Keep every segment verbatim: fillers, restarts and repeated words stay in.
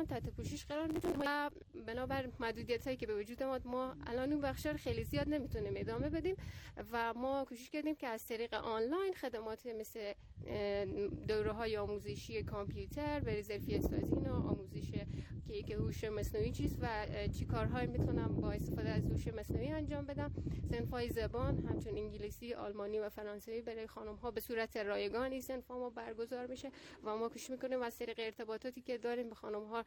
تحت پوشش قرار میدیم و بنابر محدودیتایی که به وجود ما ما الان اون بخش رو خیلی زیاد نمیتونیم ادامه بدیم و ما کوشش کردیم که از طریق آنلاین خدمات مثل دوره‌های آموزشی کامپیوتر برای ظرفیت سازی و آموزش که که هوش مصنوعی چیست و چی کارهایی میتونم با استفاده از هوش مصنوعی انجام بدم. صنف‌های زبان همچون انگلیسی، آلمانی و فرانسوی برای خانم‌ها به صورت رایگانی صنف ما برگزار میشه و ما کوشش میکنیم از طریق ارتباطاتی که داریم به خانم‌ها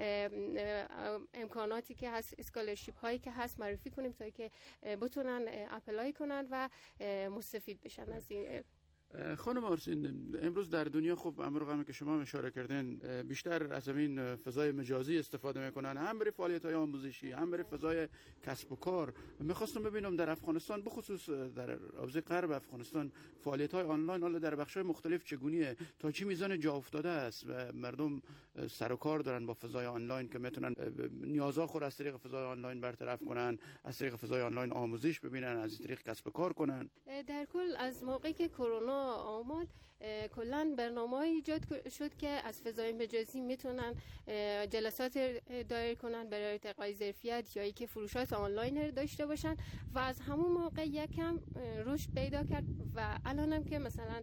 امکاناتی که هست، اسکالرشیپ هایی که هست معرفی کنیم تا که بتونن اپلای کنن و مستفید بشن از این. خانم آرسین، امروز در دنیا خب امروز که شما اشاره کردین بیشتر از این فضای مجازی استفاده میکنن، هم برای فعالیت‌های آموزشی هم برای فضای کسب و کار. میخواستم ببینم در افغانستان بخصوص در حوزه غرب افغانستان فعالیت‌های آنلاین حالا در بخش‌های مختلف چگونیه، تا چه میزان جا افتاده است و مردم سر و کار دارن با فضای آنلاین که میتونن نیازها خود از طریق فضای آنلاین برطرف کنن، از طریق فضای آنلاین آموزش ببینن، از طریق کسب و کار کنن. در کل از موقعی که کرونا آمد کلا برنامه‌ای ایجاد شد که از فضای مجازی میتونن جلسات دایر کنن برای ارتقای ظرفیت یا اینکه فروشات آنلاین داشته باشن و از همون موقع یکم رشد پیدا کرد و الانم که مثلا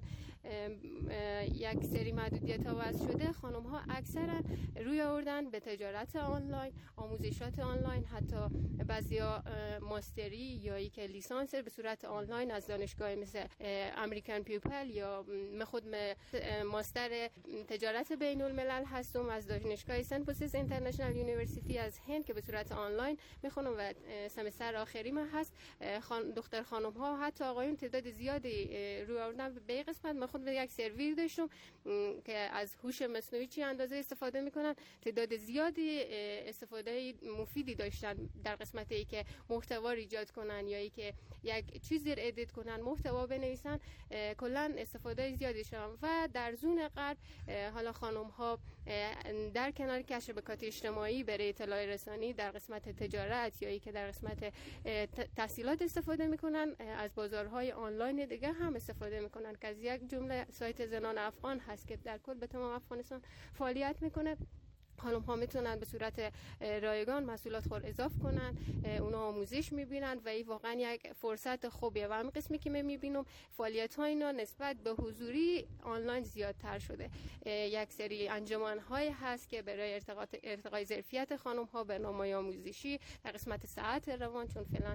یک سری محدودیت‌ها وضع شده، خانم‌ها اکثرا روی آوردن به تجارت آنلاین، آموزشات آنلاین، حتی بعضیا ماستری یا اینکه لیسانس به صورت آنلاین از دانشگاه مثل امریکن پیوپل یا من خود ماستر تجارت بین الملل هستم از دانشگاه سنت پوسیس اینترنشنال یونیورسیتی از هند که به صورت آنلاین میخونم و سمستر آخری من هست. خان دختر خانم ها حتی آقایون تعداد زیادی روی آوردن به این قسمت. من خود یک سرور داشتم که از هوش مصنوعی چی اندازه استفاده میکنن، تعداد زیادی استفاده مفیدی داشتن در قسمتی ای که محتوا ایجاد کنن یا ای که یک چیزی رو ادیت کنن، محتوا بنویسن، کلا استفاده زیادی شدن. و در زون غرب حالا خانم ها در کنار کسب شبکات اجتماعی برای اطلاع رسانی در قسمت تجارت یا ای که در قسمت تحصیلات استفاده میکنن، از بازارهای آنلاین دیگه هم استفاده میکنن که از یک جمله سایت زنان افغان هست که در کل به تمام افغانستان فعالیت میکنه. خانم ها میتونن به صورت رایگان محصولات خود اضافه کنن، اونا آموزش میبینن و این واقعا یک فرصت خوبیه و همین قسمی که من میبینم فعالیت ها اینا نسبت به حضوری آنلاین زیادتر شده. یک سری انجمن های هست که برای ارتقاء ارتقای ظرفیت خانم ها برنامه‌های آموزشی در قسمت ساعت روان، چون فعلا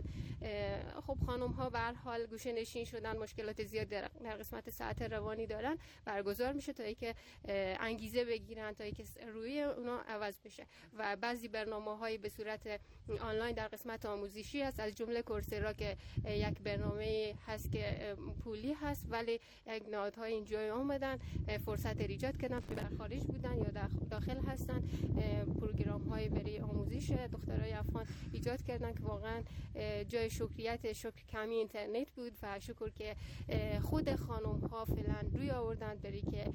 خب خانم ها به هر حال گوشه نشین شدن، مشکلات زیاد در قسمت ساعت روانی دارن، برگزار میشه تا اینکه انگیزه بگیرن، تا اینکه روی اونا عوض بشه. و بعضی برنامه‌های به صورت آنلاین در قسمت آموزشی هست، از جمله کورسرا که یک برنامه هست که پولی هست ولی یک نهادهای اینجا اومدن فرصت ایجاد کردن که در خارج بودن یا داخل هستن، پروگرام‌های برای آموزش دخترای افغان ایجاد کردن که واقعا جای شکریت. شکر کمی اینترنت بود و شکر که خود خانم‌ها فعلا روی آوردن برای که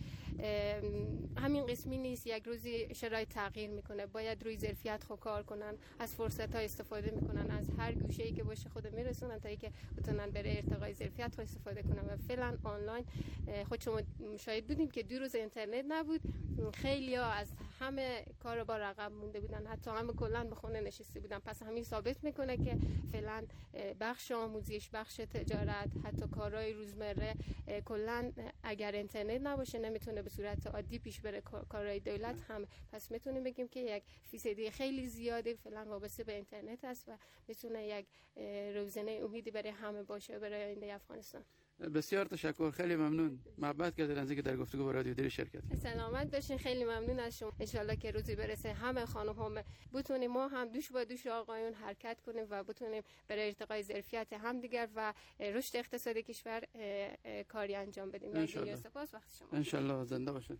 همین قسمی نیست، یک روزی شرایط تغییر میکنه، باید روی ظرفیت خود کار کنن، از فرصت ها استفاده میکنن، از هر گوشه‌ای که باشه خود میرسونن تا اینکه بتونن برای ارتقای ظرفیت خود استفاده کنن. و فعلا آنلاین خود شما شاهد بودیم که دو روز اینترنت نبود، خیلی ها از همه کار با رقم مونده بودن، حتی همه کلا به خونه نشسته بودن. پس همین ثابت میکنه که فعلا بخش آموزش، بخش تجارت، حتی کارهای روزمره کلا اگر اینترنت نباشه نمیتونه به صورت عادی پیش بره کارهای دولت هم. پس میتونیم بگیم که یک فیصدی خیلی زیادی فعلا وابسته به اینترنت است و میتونه یک روزنه امیدی برای همه باشه برای آینده افغانستان. بسیار تشکر، خیلی ممنون محبت کردید از اینکه در گفتگو با رادیو دری شرکت کردید. سلامت باشین، خیلی ممنون از شما. ان شاءالله که روزی برسه همه خانم ها بتونیم ما هم دوش با دوش آقایون حرکت کنیم و بتونیم برای ارتقای ظرفیت همدیگر و رشد اقتصادی کشور کاری انجام بدیم. ان شاءالله. سپاس وقت شما. ان شاءالله زنده باشید.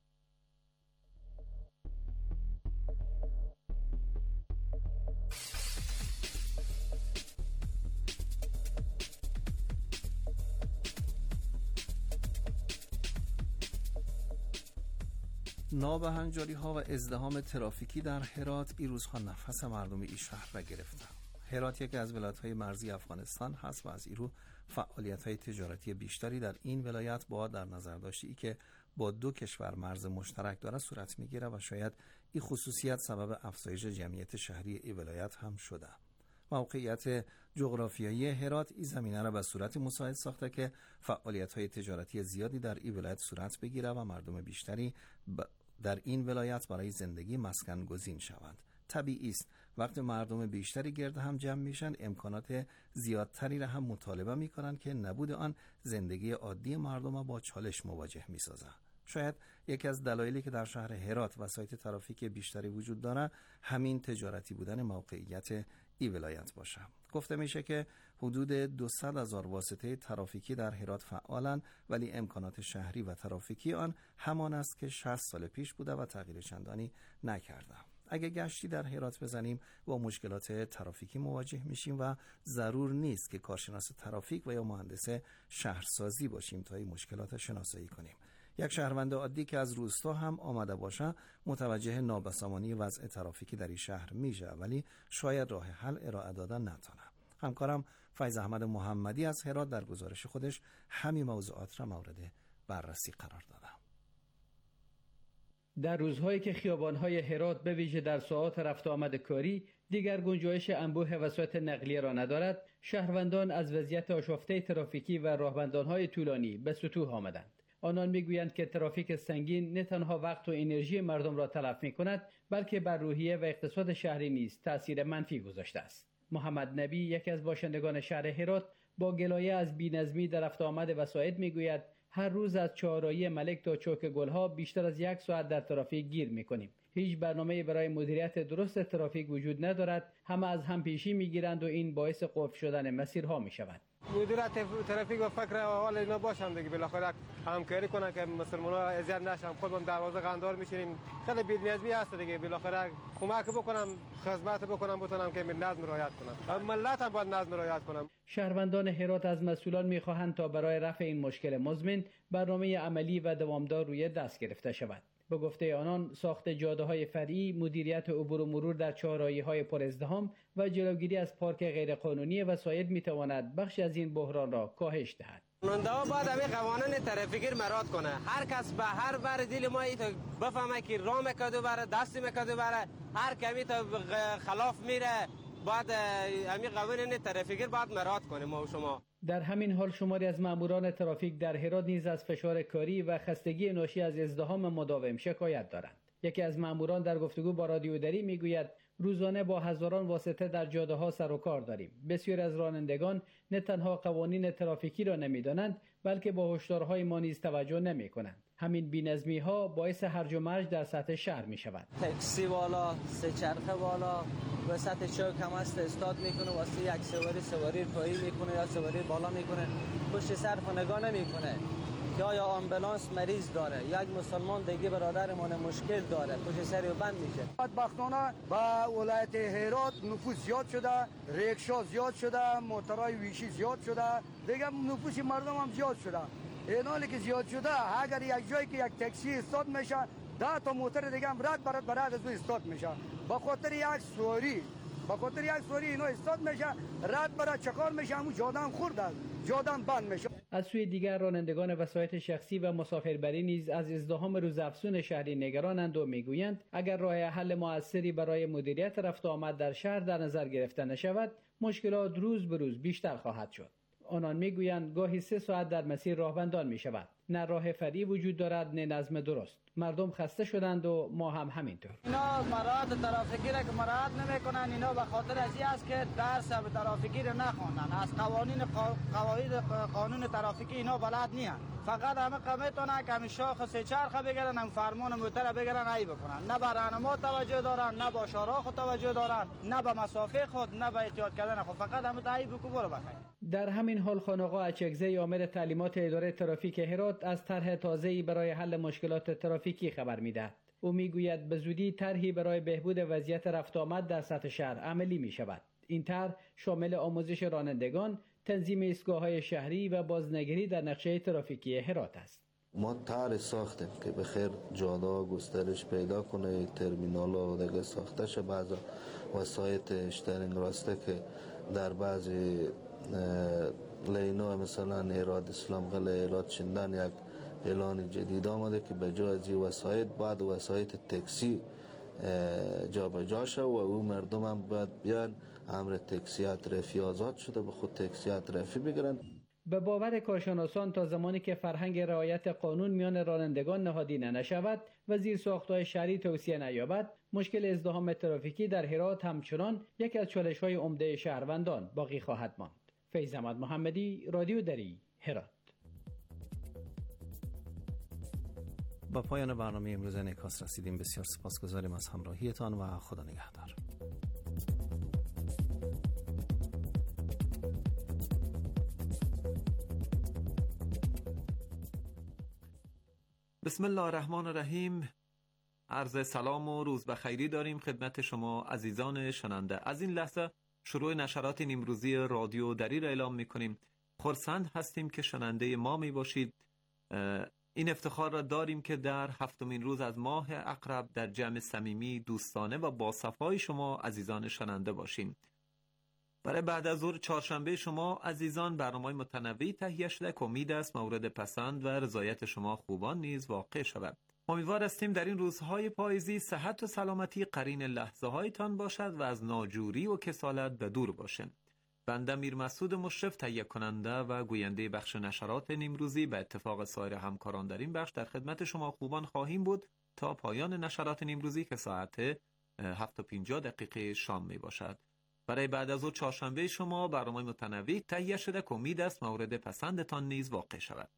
نابهنجاری ها و ازدحام ترافیکی در هرات این روزها نفس مردم این شهر را گرفته. هرات یکی از ولایت‌های مرزی افغانستان هست و از این رو فعالیت‌های تجارتی بیشتری در این ولایت با در نظر داشتی که با دو کشور مرز مشترک داره صورت میگیره و شاید این خصوصیت سبب افزایش جمعیت شهری این ولایت هم شده. موقعیت جغرافیایی هرات این زمینه را به صورتی مساعد ساخته که فعالیت‌های تجارتی زیادی در این ولایت صورت بگیره و مردم بیشتری در این ولایت برای زندگی مسکن گزین شوند. طبیعی است وقتی مردم بیشتری گرد هم جمع میشن امکانات زیادتری را هم مطالبه میکنن که نبود آن زندگی عادی مردم را با چالش مواجه میسازه. شاید یکی از دلایلی که در شهر هرات وسایط ترافیک بیشتری وجود داره همین تجارتی بودن موقعیت این ولایت باشه. گفته میشه که حدود دویست هزار واسطه ترافیکی در هرات فعالن، ولی امکانات شهری و ترافیکی آن همان است که شصت سال پیش بوده و تغییر چندانی نکرده. اگه گشتی در هرات بزنیم با مشکلات ترافیکی مواجه میشیم و ضرور نیست که کارشناس ترافیک و یا مهندس شهرسازی باشیم تا این مشکلات شناسایی کنیم. یک شهروند عادی که از روستا هم آمده باشه متوجه نابسامانی وضع ترافیکی در این شهر میشه، ولی شاید راه حل ارائه دادن نتونه. همکارم فیض احمد محمدی از هرات در گزارش خودش همین موضوعات را مورد بررسی قرار داده. در روزهایی که خیابان‌های هرات به ویژه در ساعات رفت آمد کاری دیگر گنجایش انبوه وسایط نقلیه را ندارد، شهروندان از وضعیت آشفته ترافیکی و راهبندان‌های طولانی به سطوح آمدند. آنان میگویند که ترافیک سنگین نه تنها وقت و انرژی مردم را تلف می‌کند، بلکه بر روحیه و اقتصاد شهری نیز تأثیر منفی گذاشته است. محمد نبی، یکی از باشندگان شهر هرات، با گلایه از بی‌نظمی در رفت آمد وسایط میگوید هر روز از چهارراهی ملک تا چوک گلها بیشتر از یک ساعت در ترافیک گیر می‌کنیم. هیچ برنامه‌ای برای مدیریت درست ترافیک وجود ندارد. همه از هم پیشی می‌گیرند و این باعث قفل شدن مسیرها می‌شود. مدیریت ترافیک و فکر اول اینا باشم دیگه، بالاخره همکاری کنن که مسلمان‌ها اذیت نشن. خودم دروازه قندار می‌شینیم، خیلی بی‌نظمی هست دیگه، بالاخره کمک بکنم، خدمت بکنم، بتونم که نظم رعایت کنم. ملت هم باید نظم رعایت کنم. شهروندان هرات از مسئولان می‌خواهند تا برای رفع این مشکل مزمن برنامه عملی و دوامدار روی دست گرفته شود. به گفته آنان ساخت جاده‌های فرعی، مدیریت عبور و مرور در چهارراهی‌های پر ازدحام و جلوگیری از پارک غیرقانونی وسایط می‌تواند بخشی از این بحران را کاهش دهد. راننده باید همین قوانین ترافیکی مراعات کنه. هر کس به هر ور دل ما ایت بفهمه که راه میکدو بره، دست میکدو بره، هر کمی تا خلاف میره، باید همین قوانین ترافیکی باید مراعات کنیم ما و شما. در همین حال شماری از ماموران ترافیک در هرات نیز از فشار کاری و خستگی ناشی از ازدحام مداوم شکایت دارند. یکی از ماموران در گفتگو با رادیو دری میگوید روزانه با هزاران واسطه در جاده ها سر و کار داریم. بسیار از رانندگان نه تنها قوانین ترافیکی را نمیدانند، بلکه با هشدارهای ما نیز توجه نمی کنند. همین بی‌نظمی ها باعث هرج و مرج در سطح شهر می شود. تاکسی والا، سه چرخه والا وسط چوک هم است استاد میکنه، واسه یک سواری سواری پایی میکنه یا سواری بالا میکنه، پشت سرف نگاه نمیکنه که آیا آمبولانس مریض داره، یک مسلمان دیگه برادرمون مشکل داره، پشت سری بند میشه. بدبختانه با ولایت هرات نفوذ زیاد شده، ریکشا زیاد شده، موترهای ویشی زیاد شده، دیگه نفوذ مردم هم زیاد شده. این حالی که زیاد شده، اگر یک جایی که یک تاکسی استاد میشه، ده تا موتر دیگه هم رد برات برات از استاد میشه. با خاطر یک سواری، با خاطر یک سواری اینا استاد میشه، رد برات چکار میشه، همون جادم خورده، جادم بند میشه. از سوی دیگر رانندگان وسایط شخصی و مسافربری نیز از ازدحام روزافزون شهری نگرانند و میگویند اگر راه حل موثری برای مدیریت رفت و آمد در شهر در نظر گرفته نشود، مشکلات روز به روز بیشتر خواهد شد. آنان میگویند گاهی سه ساعت در مسیر راهبندان می شود. نه راه فرعی وجود دارد نه نظم درست. مردم خسته شدند و ما هم همینطور. اینا مراعات ترافیکی را که مراعات نمیکنن، اینا به خاطر از این است که درس ترافیکی را نخوندن، از قوانین قواعد قانون ترافیکی اینا بلد نیستن. فقط همه قمیتونه که همین شاخ سه چرخه بگیرن، هم فرمان موتر بگیرن ای بکنن. نه به راهنما توجه دارن، نه به شارع خود توجه دارن، نه به مسافه خود، نه به احتیاط کردن خود. فقط همه تایی بکو برو بخیر. در همین حال خانقاه اچکزی آمر تعلیمات اداره ترافیک هرات از طرح تازه‌ای برای حل مشکلات ترافیکی خبر می‌دهد. او میگوید به زودی طرحی برای بهبود وضعیت رفت آمد در سطح شهر عملی می‌شود. این طرح شامل آموزش رانندگان، تنظیم ایستگاه‌های شهری و بازنگری در نقشه ترافیکی هرات است. ما طرح ساختیم که به خیر جاده گسترش پیدا کنه، ترمینال ها دیگه ساخته شه، بعض وسایط اشترینگ راسته که در بعضی لینا مثلا ایراد اسلام قلعه ایراد شندن یک اعلان جدید آمده که به جای از وسایط بعد وسایط تاکسی جا به جا شد و او مردم هم باید بیان امر تاکسی ترافی آزاد شده به خود تاکسی ترافی بگیرن. به باور کارشناسان تا زمانی که فرهنگ رعایت قانون میان رانندگان نهادینه نشود و زیرساخت‌های شهری توسعه نیابد، مشکل ازدحام ترافیکی در هرات همچنان یکی از چالش‌های عمده شهروندان باقی خواهد ماند. فیض احمد محمدی، رادیو دری، هرات. با پایان برنامه امروز انعکاس رسیدیم. بسیار سپاسگزاریم از همراهیتان و خدا نگهدار. بسم الله الرحمن الرحیم. عرض سلام و روز بخیری داریم خدمت شما عزیزان شنونده. از این لحظه شروع نشرات نیمروزی رادیو دری را اعلام می‌کنیم. خرسند هستیم که شنونده ما می باشید. این افتخار را داریم که در هفتمین روز از ماه عقرب در جمع صمیمی، دوستانه و با صفای شما عزیزان شنونده باشیم. برای بعد از ظهر چهارشنبه شما عزیزان برنامه‌های متنوعی تهیه شده که امید است مورد پسند و رضایت شما خوبان نیز واقع شود. امیدوار هستیم در این روزهای پاییزی صحت و سلامتی قرین لحظه هایتان باشد و از ناجوری و کسالت به دور باشند. بنده میر مسعود مشرف تهیه کننده و گوینده بخش نشرات نیمروزی به اتفاق سایر همکاران در این بخش در خدمت شما خوبان خواهیم بود تا پایان نشرات نیمروزی که ساعت هفت و پنجاه دقیقه شام می باشد. برای بعد از او چهارشنبه شما برنامه متنوعی تهیه شده که امید است مورد پسندتان نیز واقع شود.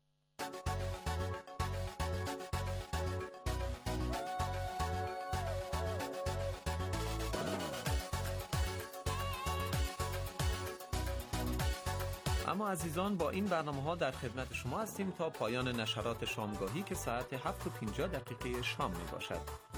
اما عزیزان با این برنامه ها در خدمت شما هستیم تا پایان نشرات شامگاهی که ساعت هفت و پنجاه دقیقه شام می باشد.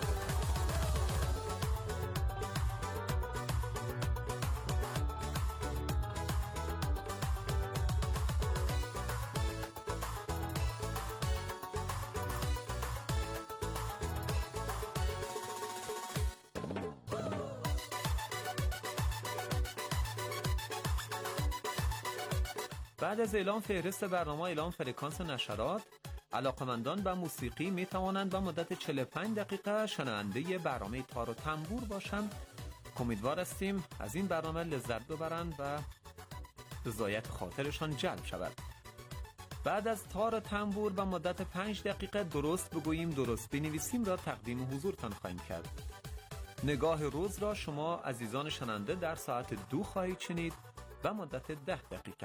بعد از اعلام فهرست برنامه اعلام فرکانس نشرات، علاقمندان به موسیقی می توانند به مدت چهل و پنج دقیقه شنونده برنامه تار و تنبور باشند. امیدوار هستیم از این برنامه لذت ببرند و رضایت خاطرشان جلب شود. بعد از تار و تنبور به مدت پنج دقیقه درست بگوییم درست بنویسیم را تقدیم حضورتان خواهیم کرد. نگاه روز را شما عزیزان شنونده در ساعت دو خواهید شنید و مدت ده دقیقه.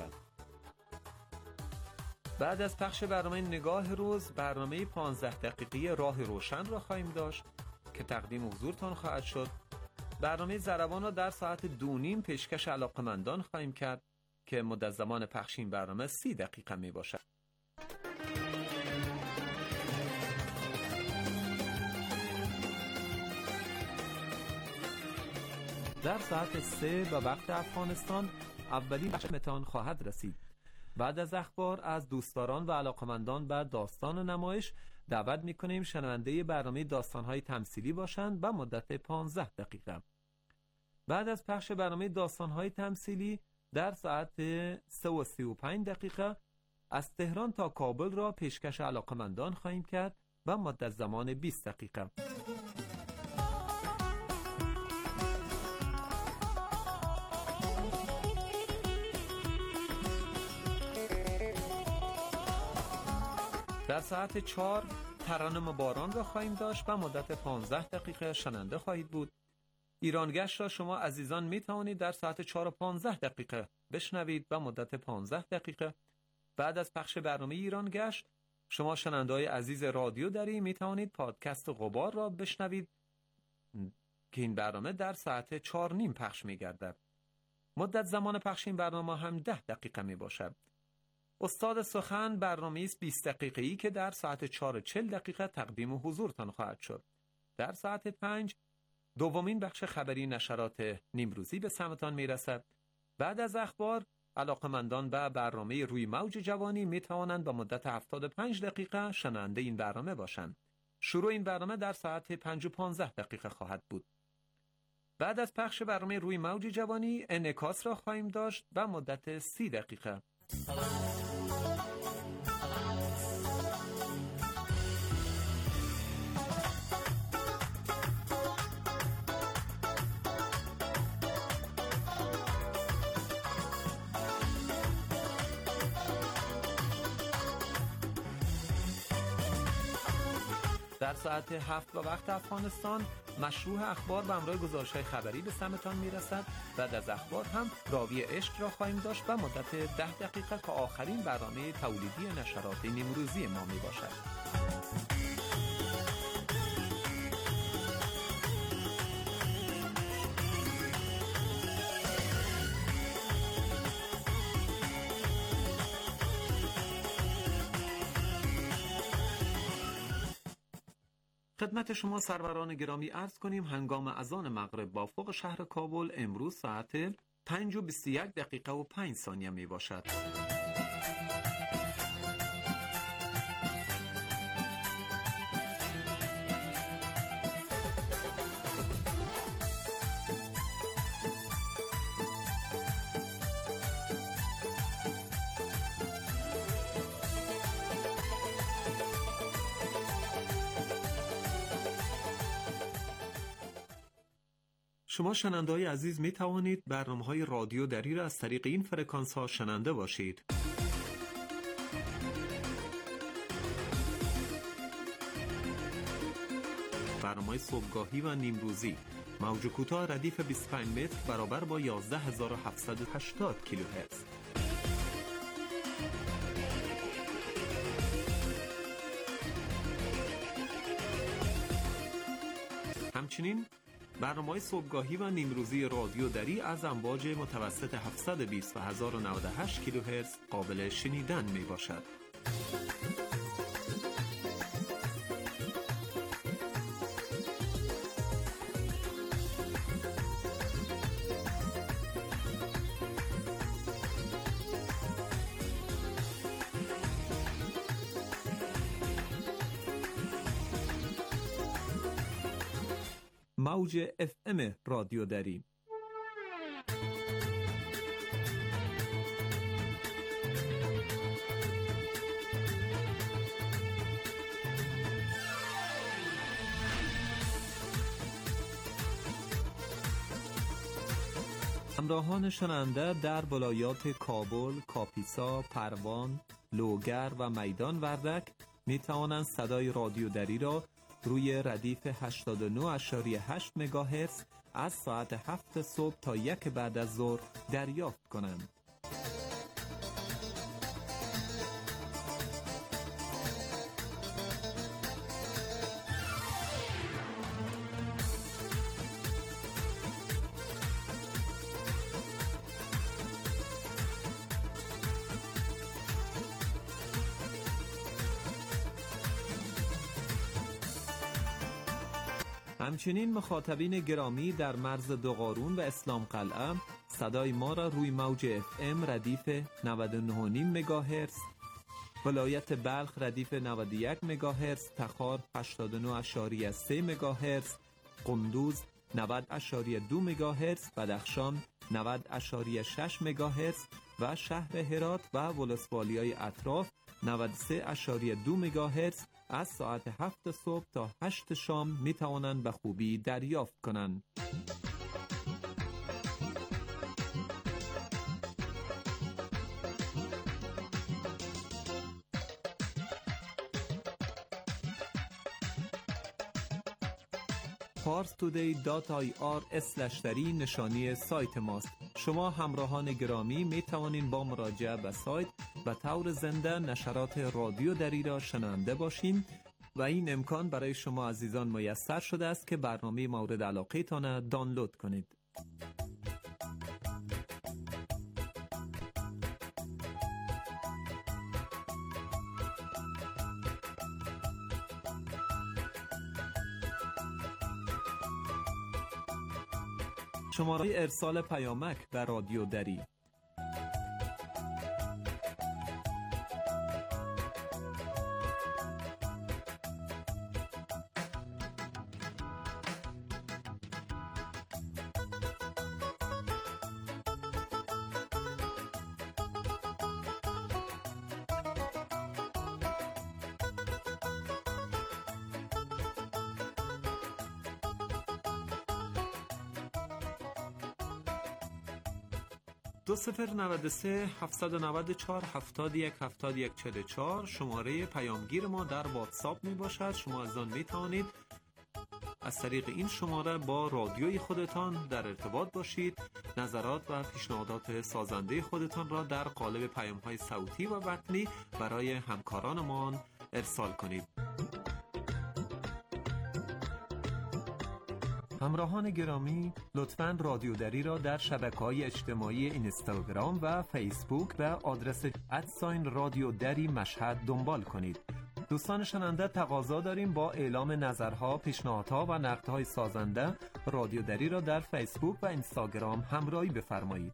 بعد از پخش برنامه نگاه روز برنامه پانزده دقیقه راه روشن را خواهیم داشت که تقدیم حضورتان خواهد شد. برنامه ضربان را در ساعت دو نیم پیشکش علاقمندان خواهیم کرد که مدت زمان پخش این برنامه سی دقیقه می باشد. در ساعت سه به وقت افغانستان اولین بخش متان خواهد رسید. بعد از اخبار از دوستداران و علاقمندان به داستان و نمایش دعوت می‌کنیم شنونده برنامه داستان‌های تمثیلی باشند به مدت پانزده دقیقه. بعد از پخش برنامه داستان‌های تمثیلی در ساعت سه و سی و پنج دقیقه از تهران تا کابل را پیشکش علاقمندان خواهیم کرد و مدت زمان بیست دقیقه. در ساعت چهار ترانه باران را خواهیم داشت و مدت پانزده دقیقه شنونده خواهید بود. ایرانگشت را شما عزیزان می توانید در ساعت چهار و پانزده دقیقه بشنوید و مدت پانزده دقیقه. بعد از پخش برنامه ایرانگشت شما شنونده‌های عزیز رادیو دری می توانید پادکست غبار را بشنوید که این برنامه در ساعت چهار نیم پخش می گردد. مدت زمان پخش این برنامه هم ده دقیقه می باشد. استاد سخن برنامه است بیست دقیقه‌ای که در ساعت چهار و چهل دقیقه تقدیم حضورتان خواهد شد. در ساعت پنج دومین بخش خبری نشرات نیمروزی به سمتان میرسد. بعد از اخبار علاقمندان به برنامه روی موج جوانی می توانند با مدت هفتاد و پنج دقیقه شنونده این برنامه باشند. شروع این برنامه در ساعت پنج و پانزده دقیقه خواهد بود. بعد از پخش برنامه روی موج جوانی انعکاس را خواهیم داشت و مدت سی دقیقه. در ساعت هفت و وقت افغانستان مشروع اخبار به همراه گزارش‌های خبری به سمتان میرسد. بعد از اخبار هم راوی عشق را خواهیم داشت و مدت ده دقیقه که آخرین برنامه تولیدی نشرات نیمروزی ما می باشد. خدمت شما سروران گرامی عرض کنیم هنگام اذان مغرب با افق شهر کابل امروز ساعت پنج و بیست و یک دقیقه و پنج ثانیه می باشد. شما شنونده‌های عزیز می توانید برنامه‌های رادیو دری را از طریق این فرکانس ها شنونده باشید. برنامه صبحگاهی و نیمروزی موج کوتاه ردیف بیست و پنج متر برابر با یازده هزار و هفتصد و هشتاد کیلوهرتز. همچنین برنامه‌های صبحگاهی و نیمروزی رادیو دری از امواج متوسط هفتصد و بیست و هزار و نود و هشت کیلوهرتز قابل شنیدن می باشد. موج اف ام رادیو دری. همراهان شنونده در ولایات کابل، کاپیسا، پروان، لوگر و میدان وردک می توانند صدای رادیو دری را روی ردیف هشتاد و نه و هشت مگاهرتز از ساعت هفت صبح تا یک بعد از ظهر دریافت کنند. همچنین مخاطبین گرامی در مرز دوقارون و اسلام قلعه صدای ما را روی موج اف ام ردیف نود و نه و نیم مگاهرتز، ولایت بلخ ردیف نود و یک مگاهرتز، تخار هشتاد و نه و سه مگاهرتز، قندوز نود و دو مگاهرتز، بدخشان نود و شش مگاهرتز و شهر هرات و ولسوالیای اطراف نود و سه و دو مگاهرتز از ساعت هفت صبح تا هشت شام می توانند به خوبی دریافت کنند. پارس تودی دات آی آر اسلش دری نشانی سایت ماست. شما همراهان گرامی می توانید با مراجعه به سایت و طور زنده نشرات رادیو دری را شنونده باشین و این امکان برای شما عزیزان میسر شده است که برنامه مورد علاقه تان دانلود کنید. شماره ارسال پیامک به رادیو دری دو صفر نود سه هفت نود چهار هفتاد و یک هفتاد و یک چهل و چهار شماره پیامگیر ما در واتساپ می باشد. شما از آن می توانید از طریق این شماره با رادیوی خودتان در ارتباط باشید، نظرات و پیشنهادات سازنده خودتان را در قالب پیام‌های صوتی و متنی برای همکارانمان ارسال کنید. همراهان گرامی، لطفاً رادیو دری را در شبکه‌های اجتماعی اینستاگرام و فیسبوک به آدرس ادساین رادیو دری مشهد دنبال کنید. دوستان شنونده، تقاضا داریم با اعلام نظرها، پیشنهادها و نقدهای سازنده رادیو دری را در فیسبوک و اینستاگرام همراهی بفرمایید.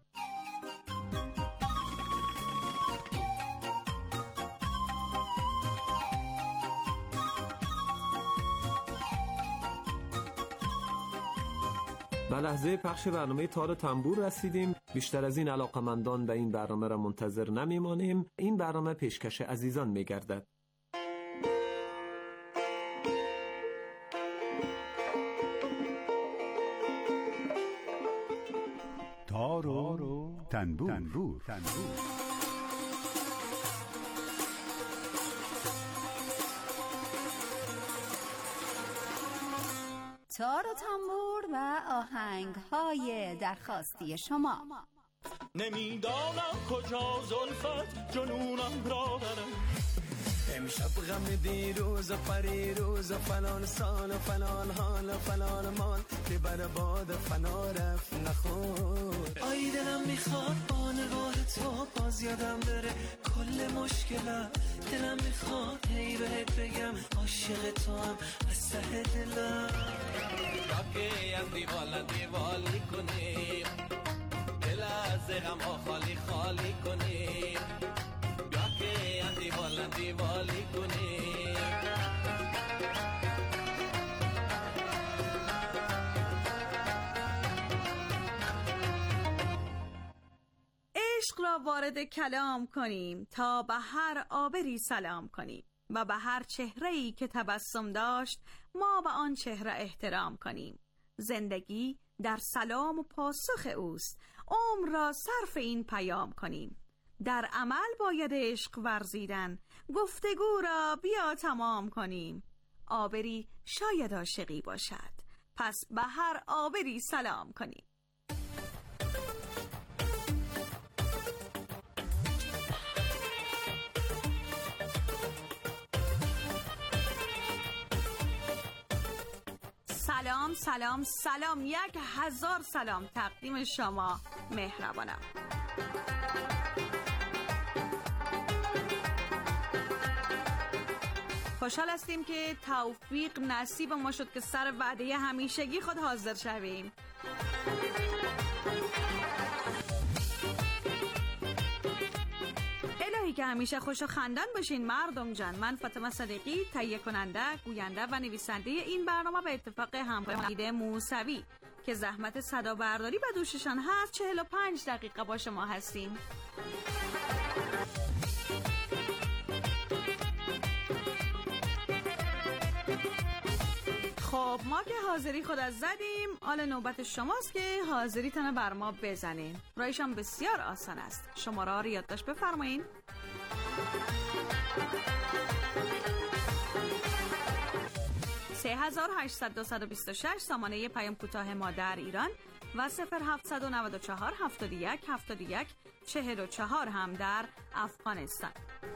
به لحظه پخش برنامه تار تنبور رسیدیم. بیشتر از این علاقمندان به این برنامه را منتظر نمیمانیم. این برنامه پیشکش عزیزان میگردد. تار و تنبور, تنبور. تنبور. تار و تنبور و آهنگ های درخواستی شما. نمیدانم کجا زلفت جنونم را برم، امشب غم دیروز و پریروز و فلان سال و فلان حال و فلان مال که بر باد فنا رفت نخور. آی دلم میخواد با نگاه تو باز یادم بره کل مشکلم، دلم میخواد هی بهت بگم عاشق تو هم از ته دلم. راکی از دیوال دیوالی کنیم، دل از غم ها خالی خالی کنیم، راکی از دیوال دیوالی کنیم. عشق را وارد کلام کنیم تا به هر آبری سلام کنیم و به هر چهره‌ای که تبسم داشت ما به آن چهره احترام کنیم. زندگی در سلام و پاسخ اوست، عمر را صرف این پیام کنیم. در عمل باید عشق ورزیدن، گفتگو را بیا تمام کنیم. آبری شاید عاشقی باشد، پس به هر آبری سلام کنیم. سلام سلام سلام، یک هزار سلام تقدیم شما مهربانم. خوشحال هستیم که توفیق نصیب ما شد که سر وعده همیشگی خود حاضر شویم. الهی که همیشه خوش و خندان باشین مردم جان. من فاطمه صدیقی، تهیه کننده، گوینده و نویسنده این برنامه به اتفاق همکار موسوی که زحمت صدا برداری به دوششان هست، چهل و پنج دقیقه با شما هستیم. خب ما که حاضری خود از زدیم، حالا نوبت شماست که حاضریتان بر ما بزنین. راهش هم بسیار آسان است. شماره ها رو یادداشت بفرمایین. سه هزار و هشتصد و بیست و شش سامانه پیام کوتاه ما در ایران و صفر هفتصد و نود و چهار هفتاد و یک هفتاد و یک چهل و چهار هم در افغانستان.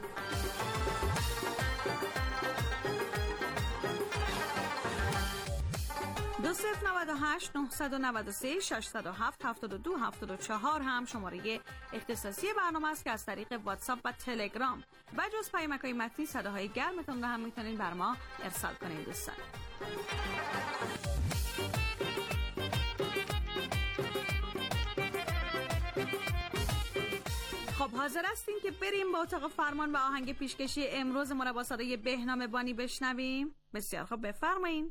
دو صفر نود و هشت نهصد و نود و سه ششصد و هفت هفتاد و دو هفتاد و چهار هم شماره اختصاصی برنامه است که از طریق واتساپ و تلگرام و جز پیامک‌های متنی صداهای گرمتون رو هم میتونین بر ما ارسال کنین دوستان. خب حاضر هستین که بریم با اتاق فرمان و آهنگ پیشکشی امروز ما را با صدای بهنام بانی بشنویم؟ بسیار خب بفرمایین.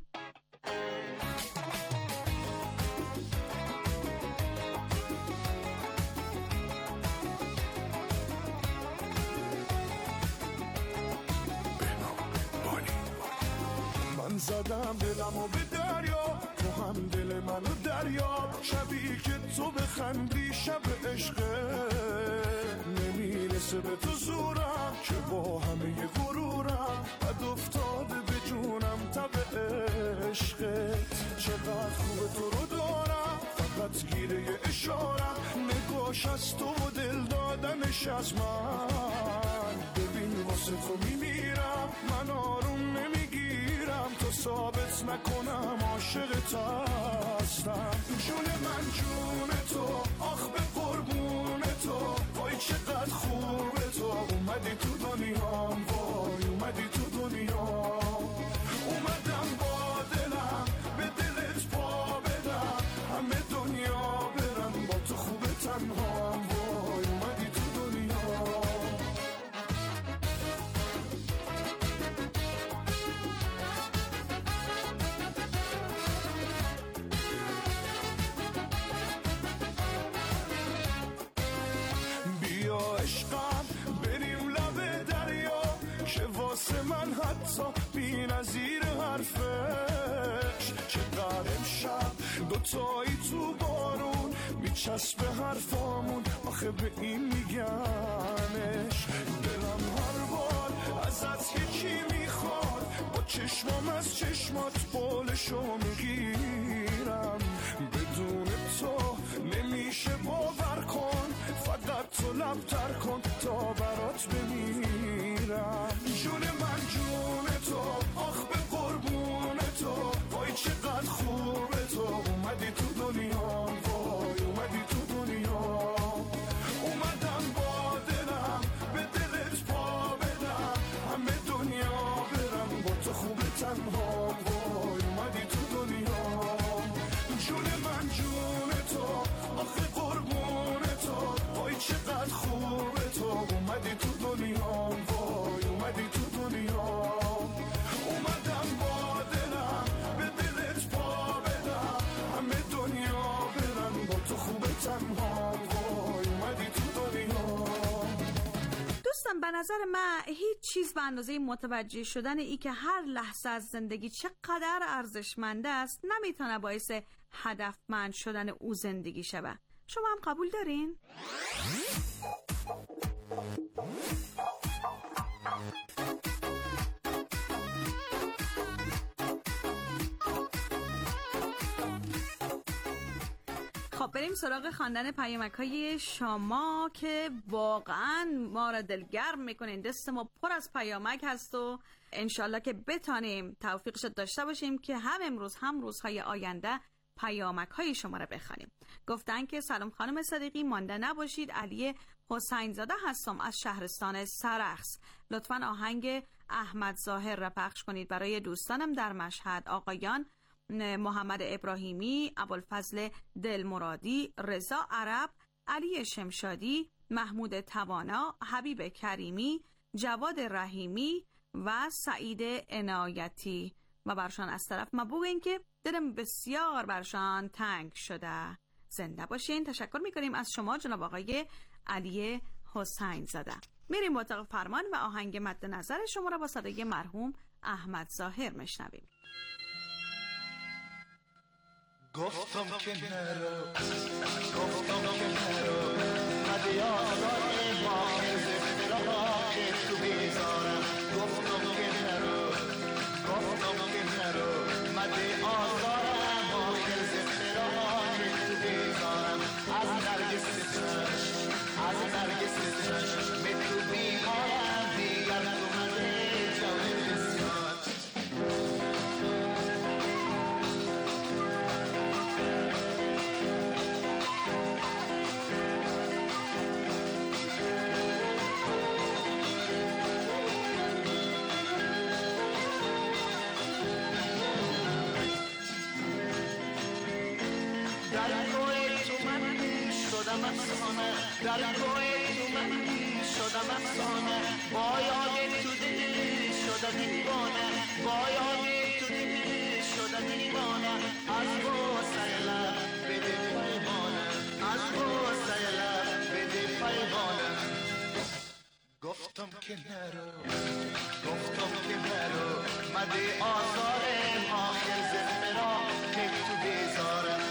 من زدم دلمو به دریا، تو هم دل منو دریاب، شبی که تو بخندی شب عشقه، نمیرسه به تو زورم که با همه غرورم بد افتاده به جونم تب عشقت. چقدر خوبه تو رو دارم، فقط گیره اشارم، نگاش از تو و دل دادنش از من. ببین واسه تو میمیرم، من آروم نمیگیرم تا ثابت نکنم عاشقت هستم. جون من جون تو، آخ به قربون تو، وای چقدر خوبه تو، اومدی تو دنیام، وای اومدی تو دنیام. اومدم با دلم به دلت پا بدم، همه دنیا برم با تو خوبه تنهام، وای اومدی تو دنیام. بیا عشقم بریم لب دریا، که واسه من حتی بی نظیر حرفش. چقدر امشب دوتایی تو بارون میچسبه حرفامون، آخه به این میگنش. دلم هر بار ازت یکی میخواد، با چشمام از چشمات بالشو میگیرم. بدون تو نمیشه باور کن، فقط تو لبتر کن تا برات بمیرم. جون من جون تو، آخ به قربون تو، وای چقدر خوبه تو، اومدی تو دنیام، وای اومدی تو دنیام. اومدم با دلم به دلت پا بدم، همه دنیا برم با تو خوبه تنها، وای اومدی تو دنیام. جون من جون تو، آخه قربون تو، وای چقدر خوبه تو، اومدی تو دنیام، وای اومدی تو دنیام. اومدم با دلم به دلت پا بدم، همه دنیا برن با تو خوبه تنها، وای اومدی تو دنیام. دوستان به نظر من هیچ چیز به اندازه متوجه شدن ای که هر لحظه از زندگی چقدر ارزشمند است نمیتونه باعث هدفمند شدن او زندگی شوه. شما هم قبول دارین؟ خب بریم سراغ خواندن پیامک‌های شما که واقعا ما را دلگرم میکنین. دست ما پر از پیامک هست و انشالله که بتانیم توفیقش داشته باشیم که هم امروز هم روزهای آینده پیامک‌های شما را بخوانیم. گفتن که سلام خانم صدیقی، مانده نباشید، علی حسین زاده هستم از شهرستان سرخس. لطفاً آهنگ احمد ظاهر را پخش کنید برای دوستانم در مشهد، آقایان محمد ابراهیمی، ابوالفضل دلمرادی، رضا عرب، علی شمشادی، محمود توانا، حبیب کریمی، جواد رحیمی و سعید عنایتی. و برشان از طرف ما بگوین که دلم بسیار برشان تنگ شده. زنده باشین. تشکر میکنیم از شما جناب آقای علی حسین زاده. میریم مطابق فرمان و آهنگ مد نظر شما را با صدای مرحوم احمد ظاهر مشنویم. گفتم که نرو، گفتم که نرو، مدی آزار ما خیزه برا که تو بیزارم. گفتم که نرو، گفتم که نرو، مدی آزار ما خیزه برا که تو بیزارم. از نرگس چشم، از نرگس چشم به تو بیمارم، دیگر تو مده جان بسیار. در کوی تو من شدم افسانه، با یاد تو دل شدم دیوانه، با یاد تو دل شدم دیوانه. از بوسه لب بده پیمانه، از بوسه لب بده پیمانه. گفتم که نرو، گفتم که نرو، مده آزار آخر زمرا که تو بیزاره.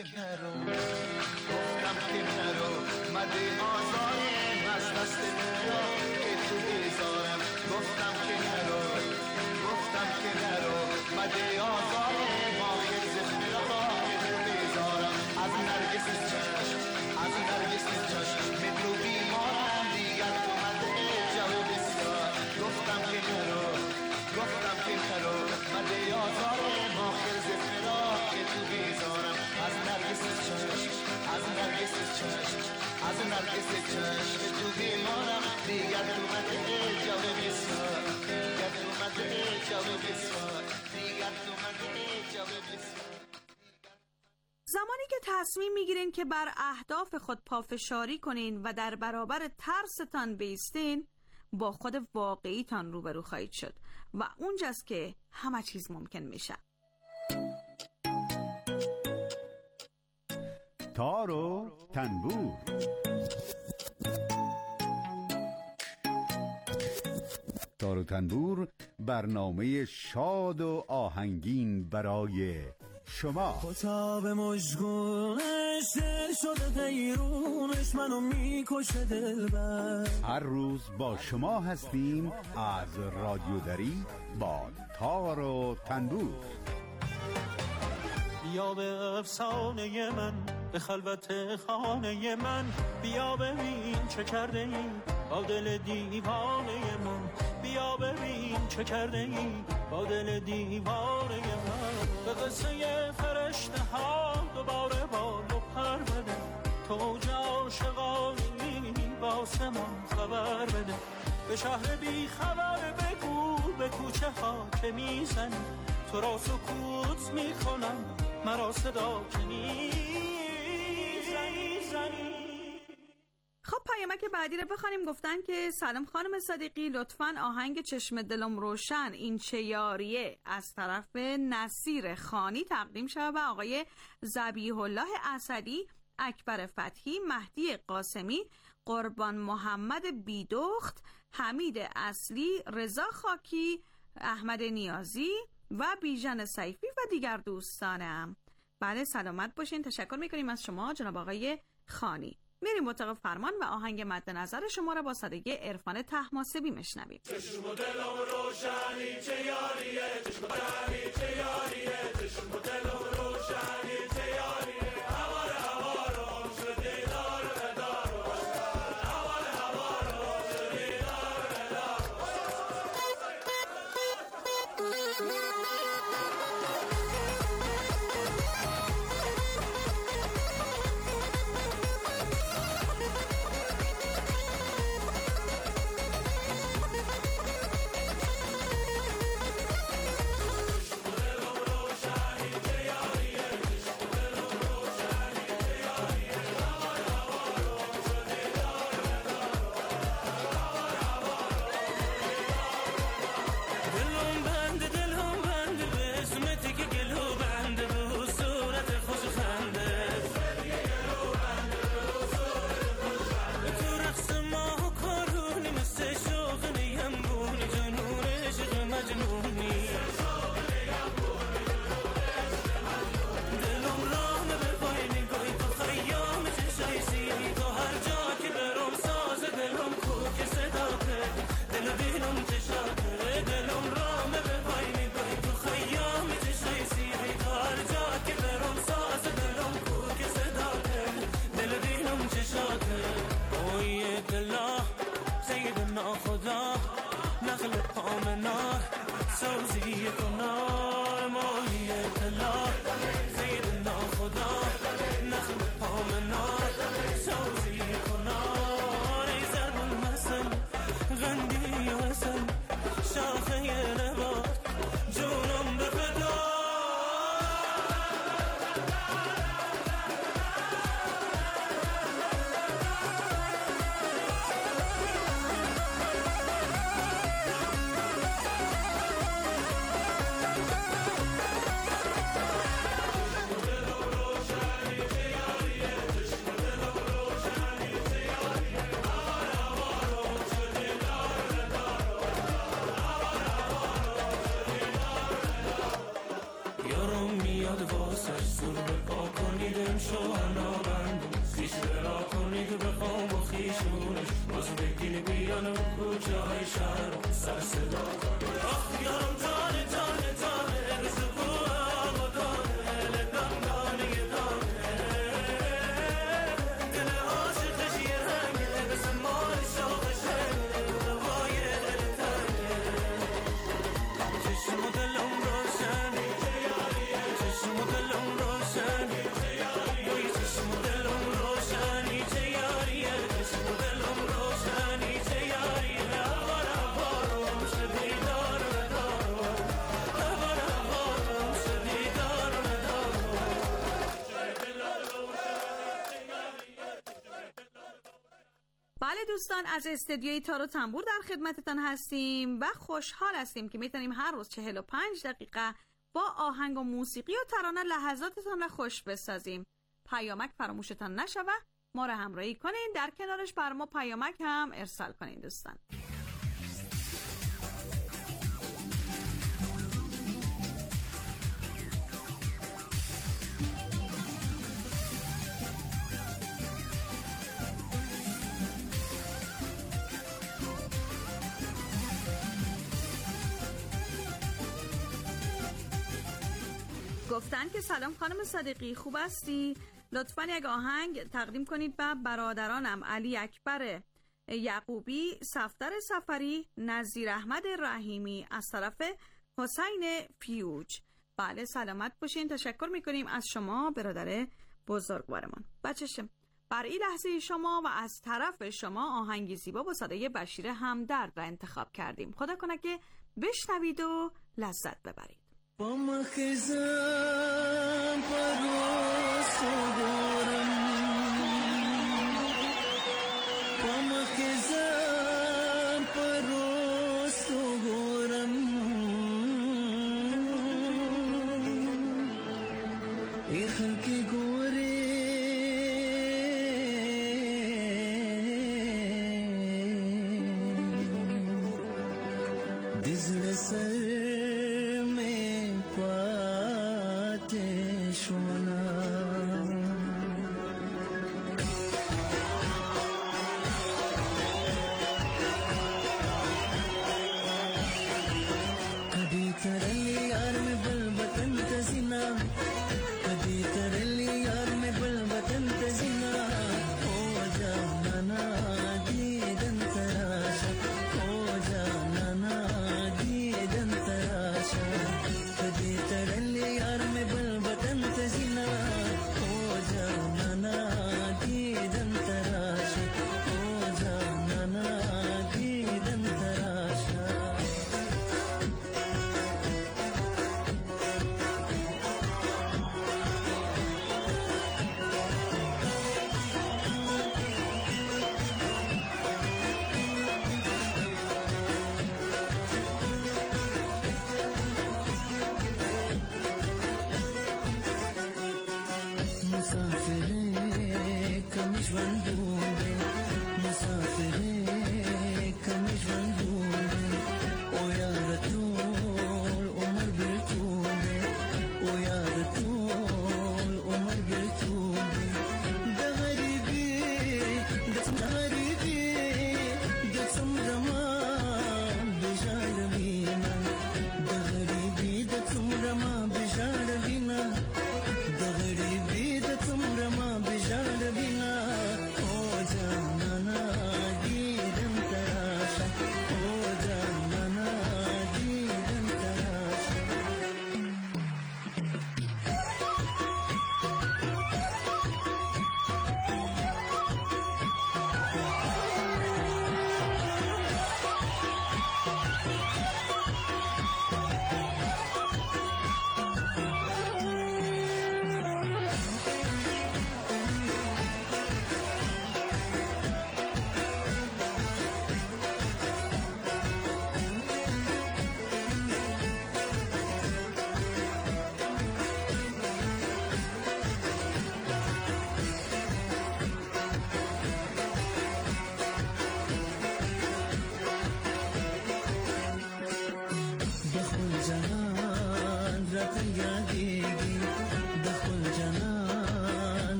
که نرو گفتم که نرو مده آزارم از دست مرا که تو بیزارم گفتم که نرو گفتم که نرو مده آزارم آخر زفرا که تو بیزارم از نرگس چشم از نرگس چشم مدرو بیمارم دیگر تو مده جواب بسیار گفتم که نرو گفتم که نرو مده آزارم آخر زفرا که تو بیزارم از نرگس چشم از نرگس چشم از نرگس چشم تو بیمارم دیگر تو مده جواب بسیار دیگر تو مده جواب بسیار دیگر تو مده جواب بسیار. زمانی که تصمیم میگیرین که بر اهداف خود پافشاری کنین و در برابر ترستان بیستین، با خود واقعیتان روبرو خواهید شد و اونجاست که همه چیز ممکن میشه. تار و تنبور. تار و تنبور برنامه شاد و آهنگین برای شما. خطاب مشغولش دل شده غیرونش منو میکشه دلبر. هر روز با شما هستیم از رادیو دری با تار و تنبور. بیا به افسانه من به خلوت خانه من بیا ببین چه کرده ای با دل دیوانه من بیا ببین چه کرده ای با دل دیوانه من به قصه فرشته ها دوباره بال و پر بده تو اوج عاشقانی با آسمان خبر بده به شهر بی خبر بگو به کوچه ها که میزنی تو را سکوت میکنم مرا صدا کنی زنی زنی. خب پیامک بعدی رو بخوانیم. گفتن که سلام خانم صدیقی، لطفاً آهنگ چشم دلم روشن این چه یاریه از طرف نصیر خانی تقدیم شود و آقای ذبیح الله اسدی، اکبر فتحی، مهدی قاسمی، قربان محمد بیدخت، حمید اصلی، رضا خاکی، احمد نیازی و بیژن سیفی و دیگر دوستانم. بله سلامت باشین. تشکر میکنیم از شما جناب آقای خانی. میریم مطابق فرمان و آهنگ مد نظر شما را با صدای عرفان طهماسبی میشنویم. چشم و دلم روشنی چه یاریه چشم و دلم چه یاریه چشم و دلم روشنی چه یاریه هوار هوار شد دیدار ندار هوار هوار شد دیدار ندار. برنامند خیش برا کنی که بخوام و خیشونش باز بگیری بیان و کوچه های شهر سر صدا کنه آخ یارم تانه تانه تانه رزقو آقا دانه لگم دانه دانه دل عاشقش یه رنگه بسه مال شاقشه دوای دل تنگه چشم و دلم روشنی چشم و دلم روشنی وای چشم و دلم روشنی چه یاریه چشم و دلم روشنی چه یاریه آوار آوارم شدیدار ندارم آوار آوارم شدیدار ندارم بله دوستان، از استدیوی تار و تنبور در خدمتتان هستیم و خوشحال هستیم که میتونیم هر روز چهل و پنج دقیقه با آهنگ و موسیقی و ترانه لحظاتتان را خوش بسازیم. پیامک فراموشتان نشوه، ما را همراهی کنین، در کنارش بر ما پیامک هم ارسال کنین دوستان. گفتن که سلام خانم صدیقی، خوب هستی؟ لطفاً یک آهنگ تقدیم کنید به برادرانم علی اکبر یعقوبی، صفدر سفری، نظیر احمد رحیمی از طرف حسین فیوج. بله سلامت باشین، تشکر میکنیم از شما برادر بزرگوارمان. بچشم بر این لحظه شما و از طرف شما آهنگی زیبا با صدای بشیر همدرد را انتخاب کردیم. خدا کنه که بشنوید و لذت ببرید. با مخزم پروس و گورم با مخزم پروس و گورم ای خلقی گوری دزل سر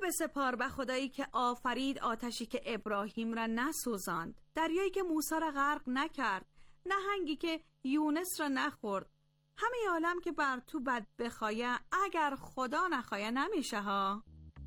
بسپار به خدایی که آفرید آتشی که ابراهیم را نسوزاند، دریایی که موسی را غرق نکرد، نهنگی که یونس را نخورد. همه عالم که بر تو بد بخوایه، اگر خدا نخوایه نمیشه ها.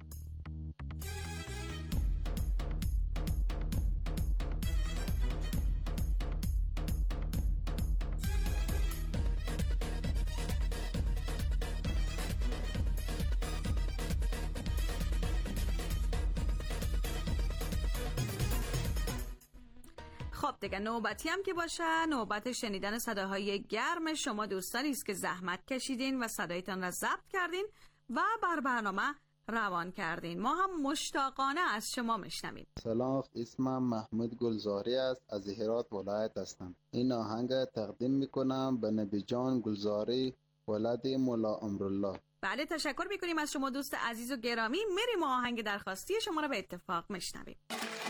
خب دیگه نوبتی هم که باشه، نوبت شنیدن صداهای گرم شما دوستانی است که زحمت کشیدین و صدایتان را ضبط کردین و بر برنامه روان کردین. ما هم مشتاقانه از شما میشنویم. سلام، اسمم محمود گلزاری است، از هرات ولایت هستم. این آهنگ تقدیم میکنم به نبی جان گلزاری ولد مولا امرالله. بله، تشکر میکنیم از شما دوست عزیز و گرامی. میریم آهنگ درخواستی شما را به اتفاق میشنویم.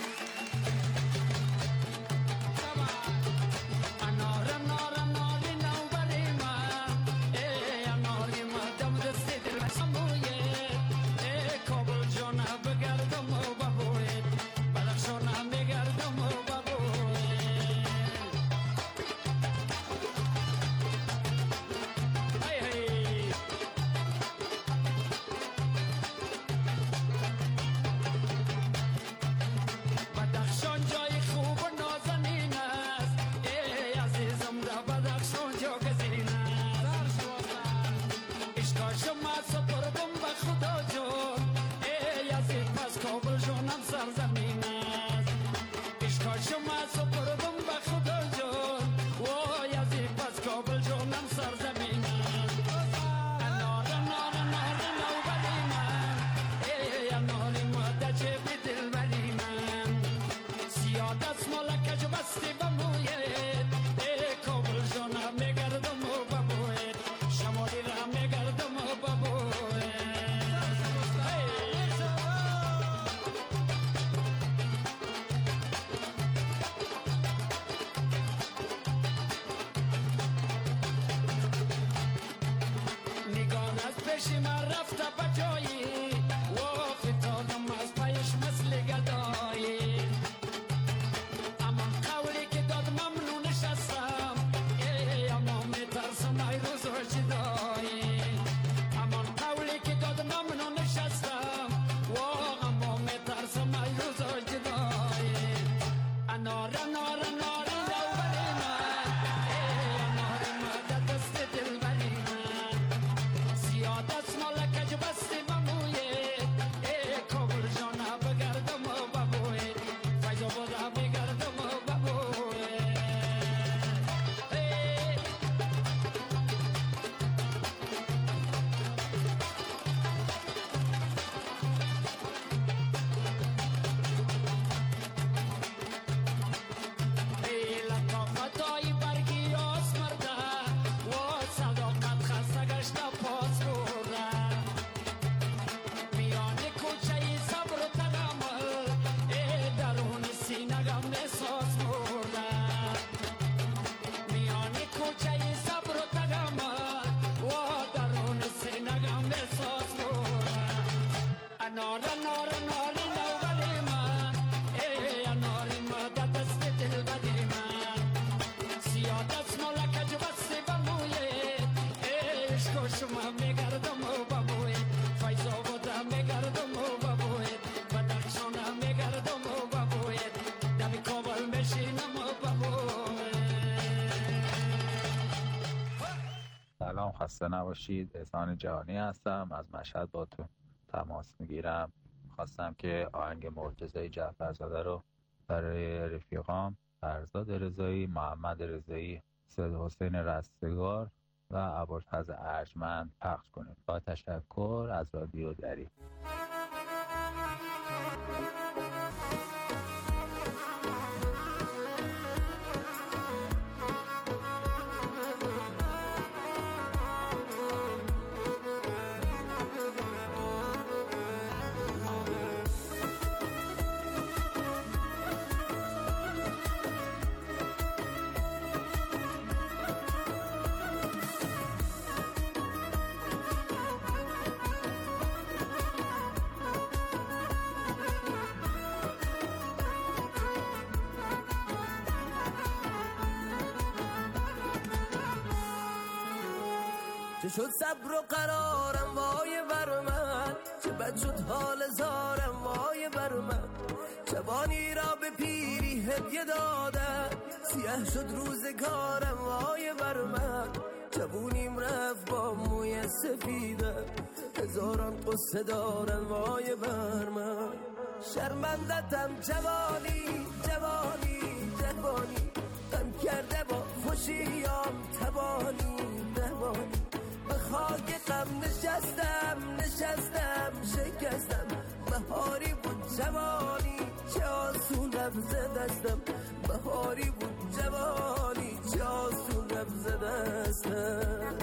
سلام، خسته نباشید. احسان جهانی هستم، از مشهد با تو تماس میگیرم. خواستم که آهنگ معجزه جعفرزاده رو برای رفیقام فرزاد رضایی، محمد رضایی، سید حسین رستگار و ابوالفضل ارجمند پخش کنیم. با تشکر از رادیو دری. چه شد صبر و قرارم وای بر من، چه بد شد حال زارم وای بر من. جوانی را به پیری هدیه دادم، سیاه شد روزگارم وای بر من. جوونیم رفت با موی سفیدم، هزاران قصه دارم وای بر من. شرمندتم جوانی جوانی جوانی، غم کرده با خوشیام تبانی تبانی. به خاک غم نشستم نشستم شکستم، بهاری بود جوانی چه آسون رفت دستم. بهاری بود جوانی چه آسون رفت دستم.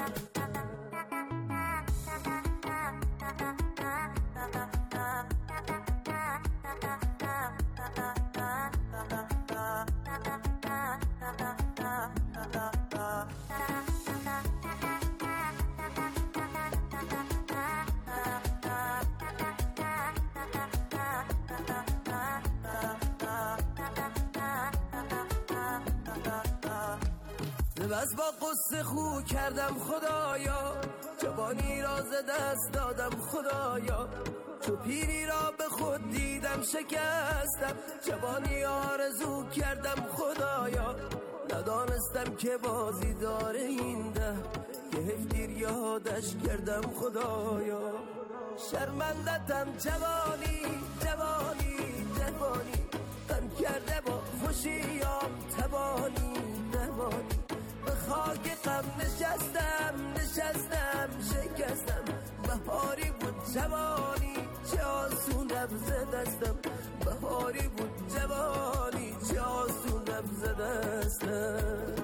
بس با قصه خو کردم خدایا، جوانی را ز دست دادم خدایا. چو پیری را به خود دیدم شکستم، جوانی آرزو کردم خدایا. ندانستم که بازی داره این ده، که هفدیر یادش کردم خدایا. شرمندتم جوانی جوانی جوانی، غم کرده با خوشیام تبانی تبانی. به خاک غم نشستم نشستم شکستم، بهاری بود جوانی چه آسون رفت دستم. بهاری بود جوانی چه آسون رفت دستم.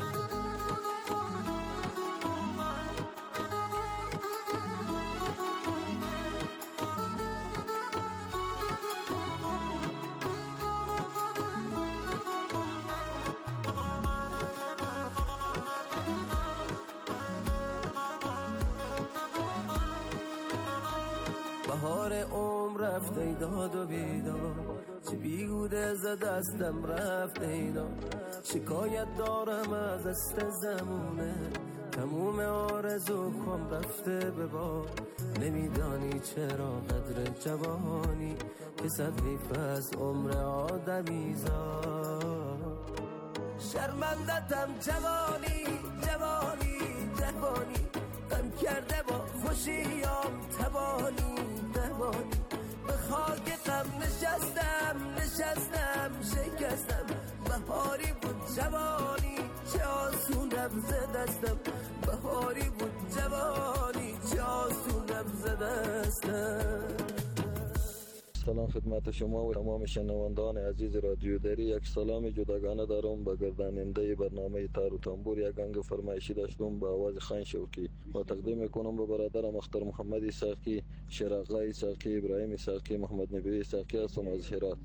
بهار عمر رفت ای داد و بیدار، چه بیهوده ز دستم رفت اینا. شکایت دارم از است زمونه، تموم آرزو کن رفته به بار. نمیدانی چرا قدر جوانی، که صد حیف از عمر آدمی زار. شرمندتم جوانی جوانی جوانی، غم کرده با خوشیام تبانی تبانی. به خاک غم نشستم نشستم شکستم، بهاری بود جوانی چه آسون رفت دستم. بهاری بود جوانی چه آسون رفت دستم. سلام خدمت شما و تمام شنوندگان عزیز رادیو دری. یک سلام جداگانه دارم به گرداننده برنامه تار و تنبور. یک آهنگ فرمایشی داشتم به آواز خان شوکی و تقدیم میکنم به برادرم اختر محمد اسحاقی، شراقه اسحاقی، ابراهیم اسحاقی، محمد نبی اسحاقی هستم از هرات.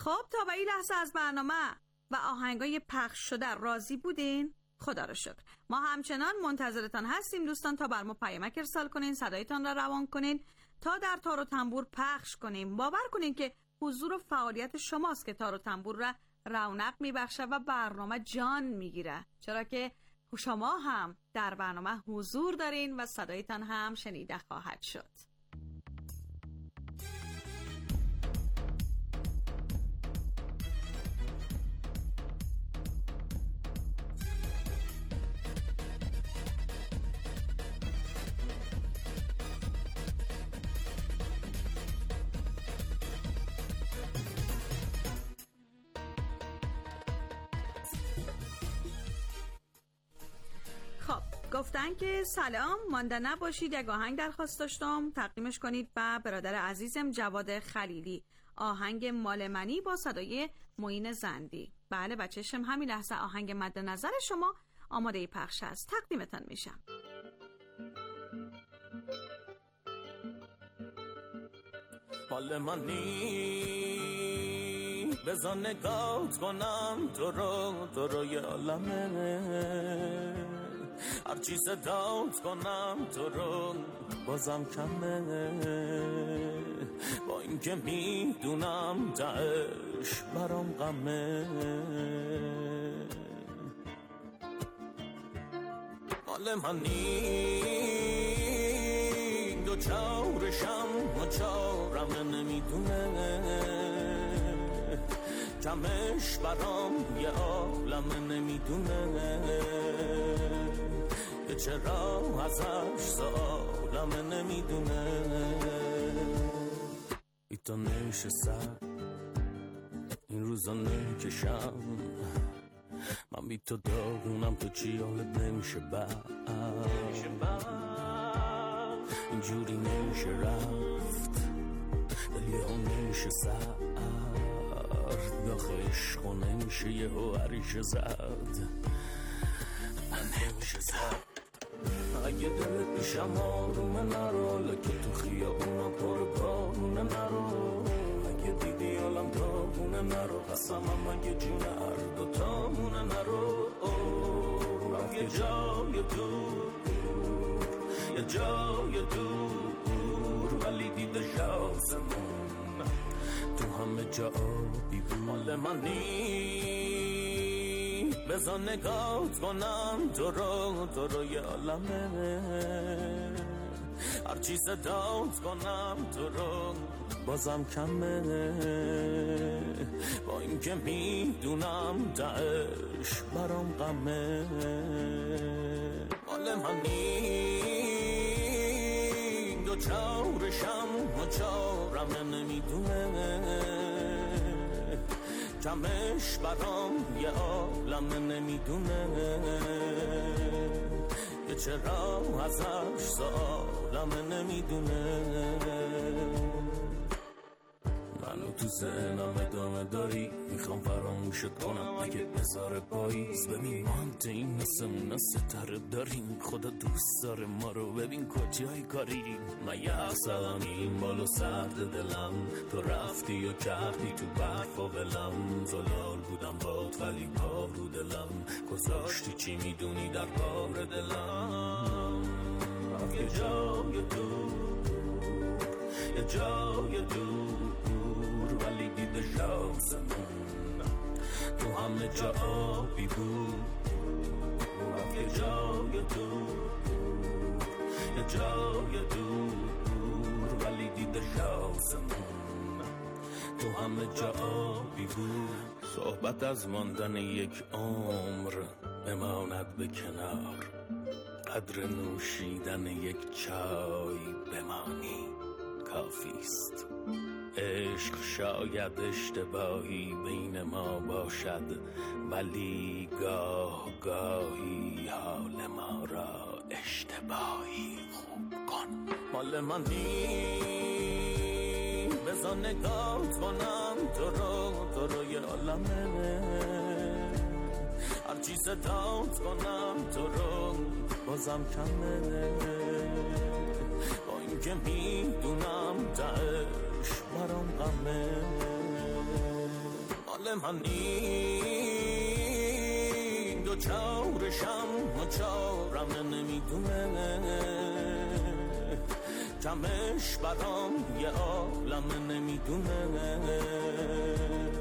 خب تا به این لحظه از برنامه و آهنگای پخش شده راضی بودین؟ خدا رو شکر. ما همچنان منتظرتان هستیم دوستان تا بر ما پیامک ارسال کنین، صدایتان را روان کنین تا در تار و تنبور پخش کنیم. باور کنین که حضور و فعالیت شماست که تار و تنبور را رونق میبخشه و برنامه جان میگیره، چرا که شما هم در برنامه حضور دارین و صدایتان هم شنیده خواهد شد. گفتن که سلام، مانده نباشید، یک آهنگ درخواست داشتم تقدیمش کنید به برادر عزیزم جواد خلیلی، آهنگ مال منی با صدای معین زندی. بله بچه‌شم، همین لحظه آهنگ مد نظر شما آماده پخش است، تقدیمتان میشم. مال منی بذار نگاه کنم تو رو، تو رو یه عالمه، هرچی صدات کنم تو رو بازم کمه، با اینکه میدونم تهش برام غمه. مال منی دو چارشم و چارم نمیدونه، کمش برام یه عالم نمیدونه، چرا ازش سالم نمیدونه. ایتا نشستم این روزا نکشم، من بی تو داغونم، تو چی حالت نمیشه بعد، اینجوری نمیشه رفت، دلی ها نمیشه سرد، داخل عشقا نمیشه یه هو عریشه زد، من نمیشه زد. اگه دلت پیشم آرومه نرو، لکه تو خیابونا پر بارونه نرو، اگه دیدی حالم داغونه نرو، قسمم اگه جون هر دوتامونه نرو، رفت یه جای دور، یه جای دور، ولی دیده شاسمون تو همه جا آبی بود. مال منی بذار نگاه کنم تو رو، تو رو یه عالمه، هرچی صدات کنم تو رو بازم کمه، با اینکه میدونم تهش برام غمه. مال منی دو چارشم و چارم نمیدونه، کمش برام یه عالم نمیدونه، یه چرا ازش سالم نمیدونه. منو تو ذهنم ادامه داری، میخوام فراموشت کنم اگه بذاره پاییز، ببین ما هم این نسمونه ستاره داریم، خدا دوست داره ما رو، ببین کجای کاریم، من یه احسالم این بالو سرد دلم، تو رفتی و کردی تو برف و ولم، زلال بودم باد ولی پا رو دلم، گذاشتی چی میدونی در بار دلم، یه جای دور، یه جای دور، ولی دیده شاسمون تو همه جا آبی بود، یه جای دور، یه جای دور، ولی دیده شاسمون تو همه جا آبی بود. صحبت از ماندن یک عمر بماند به کنار، قدر نوشیدن یک چای بمانی کافیست. عشق شاید اشتباهی بین ما باشد، ولی گاه گاهی حال ما را اشتباهی خوب کن. مال منی بذار نگاه کنم تو رو، تو رو یه عالمه، هرچی صدات کنم تو رو بازم کمه، با اینکه میدونم تهش برام غمه. مال من نی دو چارشم و چارم نمیدونه کمش برام یه عالم نمیدونه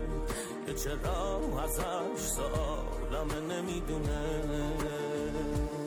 که چرا ازش سوالم نمیدونه